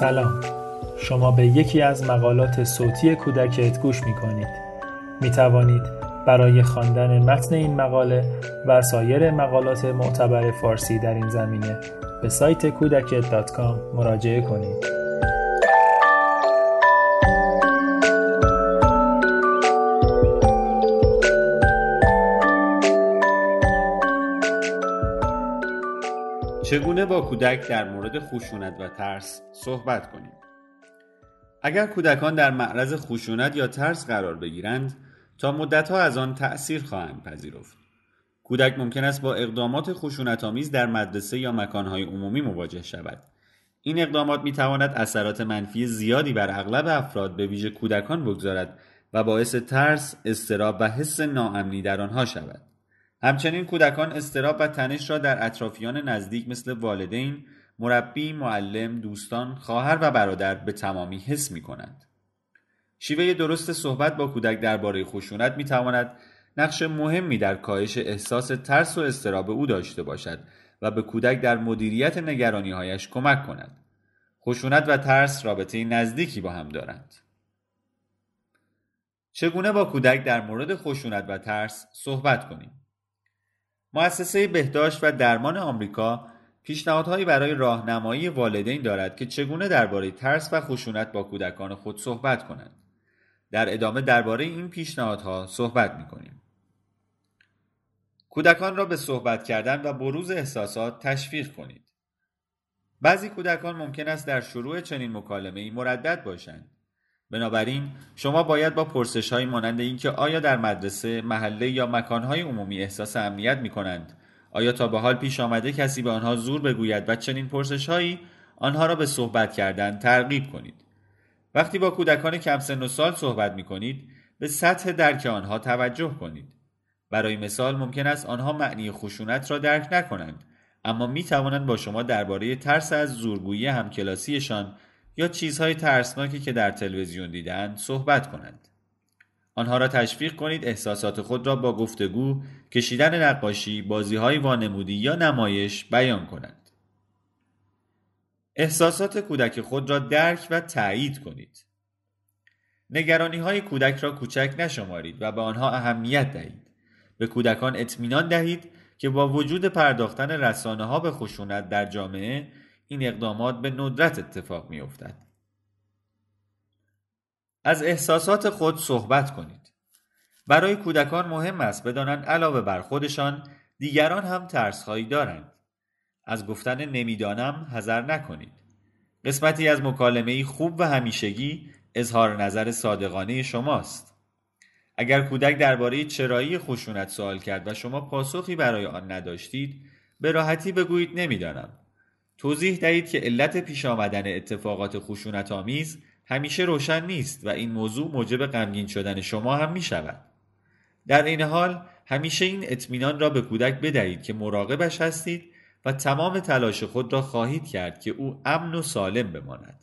سلام، شما به یکی از مقالات صوتی کودکت گوش می کنید. می توانید برای خواندن متن این مقاله و سایر مقالات معتبر فارسی در این زمینه به سایت kudakit.com مراجعه کنید. چگونه با کودک در مورد خشونت و ترس صحبت کنیم؟ اگر کودکان در معرض خشونت یا ترس قرار بگیرند، تا مدت‌ها از آن تأثیر خواهند پذیرفت. کودک ممکن است با اقدامات خشونت‌آمیز در مدرسه یا مکان‌های عمومی مواجه شود. این اقدامات می‌تواند اثرات منفی زیادی بر اغلب افراد به ویژه کودکان بگذارد و باعث ترس، اضطراب و حس ناامنی در آنها شود. همچنین کودکان اضطراب و تنش را در اطرافیان نزدیک مثل والدین، مربی، معلم، دوستان، خواهر و برادر به تمامی حس می کنند. شیوه درست صحبت با کودک درباره خشونت می تواند نقش مهمی در کاهش احساس ترس و اضطراب او داشته باشد و به کودک در مدیریت نگرانی‌هایش کمک کند. خشونت و ترس رابطه نزدیکی با هم دارند. چگونه با کودک در مورد خشونت و ترس صحبت کنیم؟ مؤسسه بهداشت و درمان آمریکا پیشنهادهایی برای راهنمایی والدین دارد که چگونه درباره ترس و خشونت با کودکان خود صحبت کنند. در ادامه درباره این پیشنهادها صحبت می‌کنیم. کودکان را به صحبت کردن و بروز احساسات تشویق کنید. بعضی کودکان ممکن است در شروع چنین مکالمه‌ای مردد باشند. بنابراین شما باید با پرسش‌هایی مانند اینکه آیا در مدرسه، محله یا مکان‌های عمومی احساس امنیت می‌کنند؟ آیا تا به حال پیش آمده کسی به آنها زور بگوید؟ و چنین پرسش‌هایی آنها را به صحبت کردن ترغیب کنید. وقتی با کودکان کم سن و سال صحبت می‌کنید، به سطح درک آنها توجه کنید. برای مثال ممکن است آنها معنی خشونت را درک نکنند، اما می‌توانند با شما درباره ترس از زورگویی همکلاسیشان یا چیزهای ترسناکی که در تلویزیون دیدند صحبت کنند. آنها را تشویق کنید احساسات خود را با گفتگو، کشیدن نقاشی، بازی‌های وانمودی یا نمایش بیان کنند. احساسات کودک خود را درک و تایید کنید. نگرانی‌های کودک را کوچک نشمارید و به آنها اهمیت دهید. به کودکان اطمینان دهید که با وجود پرداختن رسانه‌ها به خشونت در جامعه، این اقدامات به ندرت اتفاق می‌افتد. از احساسات خود صحبت کنید. برای کودکان مهم است بدانند علاوه بر خودشان، دیگران هم ترس‌هایی دارند. از گفتن نمیدانم حذر نکنید. قسمتی از مکالمه‌ای خوب و همیشگی اظهار نظر صادقانه شماست. اگر کودک درباره چرایی خشونت سوال کرد و شما پاسخی برای آن نداشتید، به راحتی بگویید نمیدانم. توضیح دهید که علت پیش آمدن اتفاقات خشونت‌آمیز همیشه روشن نیست و این موضوع موجب غمگین شدن شما هم می شود. در این حال همیشه این اطمینان را به کودک بدهید که مراقبش هستید و تمام تلاش خود را خواهید کرد که او امن و سالم بماند.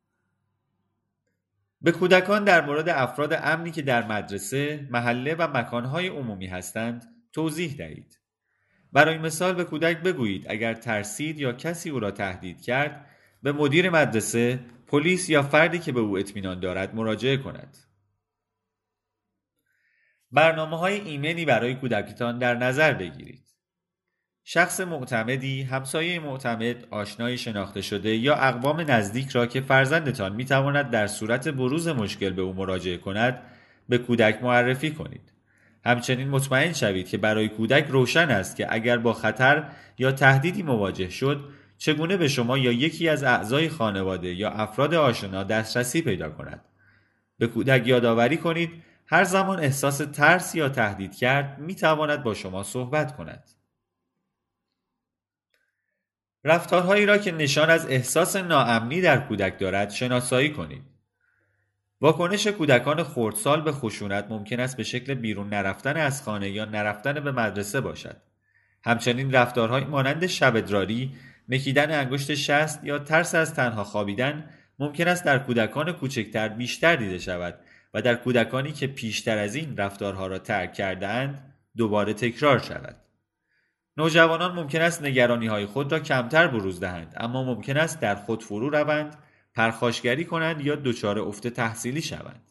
به کودکان در مورد افراد امنی که در مدرسه، محله و مکانهای عمومی هستند توضیح دهید. برای مثال به کودک بگویید اگر ترسید یا کسی او را تهدید کرد، به مدیر مدرسه، پلیس یا فردی که به او اطمینان دارد مراجعه کند. برنامه‌های ایمنی برای کودکتان در نظر بگیرید. شخص معتمدی، همسایه معتمد، آشنای شناخته شده یا اقوام نزدیک را که فرزندتان می‌تواند در صورت بروز مشکل به او مراجعه کند، به کودک معرفی کنید. همچنین مطمئن شوید که برای کودک روشن است که اگر با خطر یا تهدیدی مواجه شد، چگونه به شما یا یکی از اعضای خانواده یا افراد آشنا دسترسی پیدا کند. به کودک یادآوری کنید هر زمان احساس ترس یا تهدید کرد، می‌تواند با شما صحبت کند. رفتارهایی را که نشان از احساس ناامنی در کودک دارد شناسایی کنید. واکنش کودکان خردسال به خشونت ممکن است به شکل بیرون نرفتن از خانه یا نرفتن به مدرسه باشد. همچنین رفتارهایی مانند شب‌ادراری، مکیدن انگشت شست یا ترس از تنها خوابیدن ممکن است در کودکان کوچکتر بیشتر دیده شود و در کودکانی که پیشتر از این رفتارها را ترک کرده‌اند دوباره تکرار شود. نوجوانان ممکن است نگرانی‌های خود را کمتر بروز دهند، اما ممکن است در خود فرو روند پرخاشگری کنند یا دچار افت تحصیلی شوند.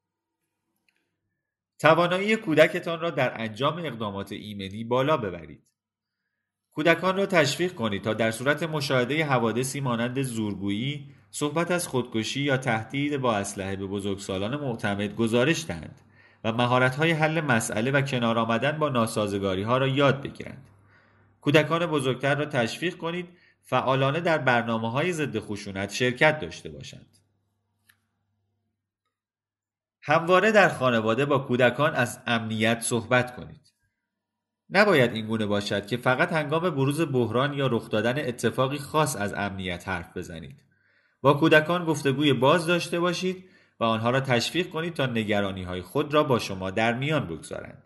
توانایی کودکتان را در انجام اقدامات ایمنی بالا ببرید. کودکان را تشویق کنید تا در صورت مشاهده حوادثی مانند زورگویی، صحبت از خودکشی یا تهدید با اسلحه به بزرگسالان معتمد گزارش دهند و مهارت‌های حل مسئله و کنار آمدن با ناسازگاری‌ها را یاد بگیرند. کودکان بزرگتر را تشویق کنید فعالانه در برنامه‌های ضد خشونت شرکت داشته باشند. همواره در خانواده با کودکان از امنیت صحبت کنید. نباید این گونه باشد که فقط هنگام بروز بحران یا رخ دادن اتفاقی خاص از امنیت حرف بزنید. با کودکان گفتگوی باز داشته باشید و آنها را تشویق کنید تا نگرانی‌های خود را با شما در میان بگذارند.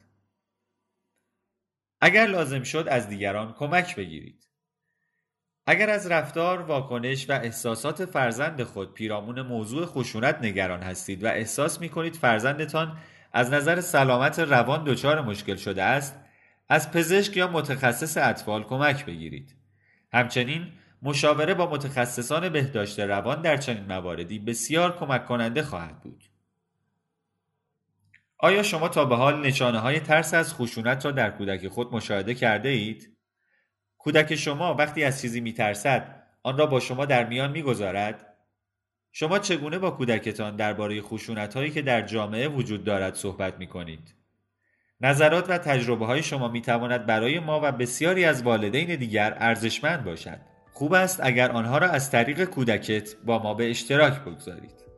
اگر لازم شد از دیگران کمک بگیرید. اگر از رفتار، واکنش و احساسات فرزند خود پیرامون موضوع خشونت نگران هستید و احساس می‌کنید فرزندتان از نظر سلامت روان دچار مشکل شده است، از پزشک یا متخصص اطفال کمک بگیرید. همچنین مشاوره با متخصصان بهداشت روان در چنین مواردی بسیار کمک کننده خواهد بود. آیا شما تا به حال نشانه‌های ترس از خشونت را در کودک خود مشاهده کرده اید؟ کودک شما وقتی از چیزی می‌ترسد، آن را با شما در میان می‌گذارد؟ شما چگونه با کودکتان درباره خشونت‌هایی که در جامعه وجود دارد صحبت می‌کنید؟ نظرات و تجربه‌های شما می‌تواند برای ما و بسیاری از والدین دیگر ارزشمند باشد. خوب است اگر آنها را از طریق کودکت با ما به اشتراک بگذارید.